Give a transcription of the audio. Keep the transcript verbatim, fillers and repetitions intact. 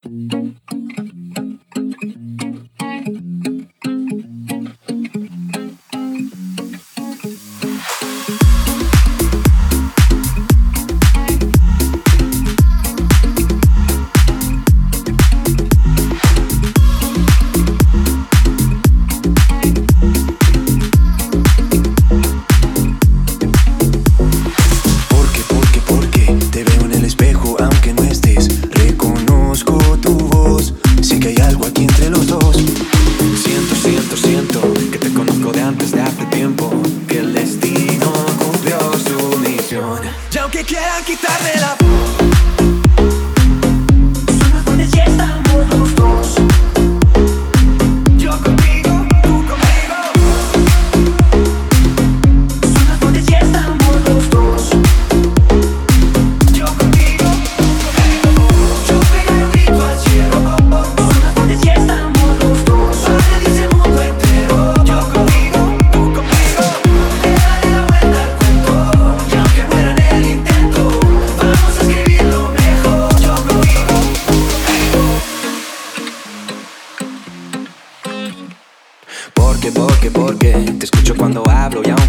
Y aunque quieran quitarme la voz, solo donde ya estamos los dos. Yo contigo, tú conmigo. Solo donde ya estamos los dos. Yo contigo, tú conmigo. Yo pegaré un grito al cielo. Solo donde ya estamos los dos. Para dice el mundo entero. Yo contigo, tú conmigo. Le daré la vuelta al cuento. Y aunque muera en el intento, vamos a escribirlo mejor. Yo contigo, Porque, porque, porque te escucho cuando hablo y aún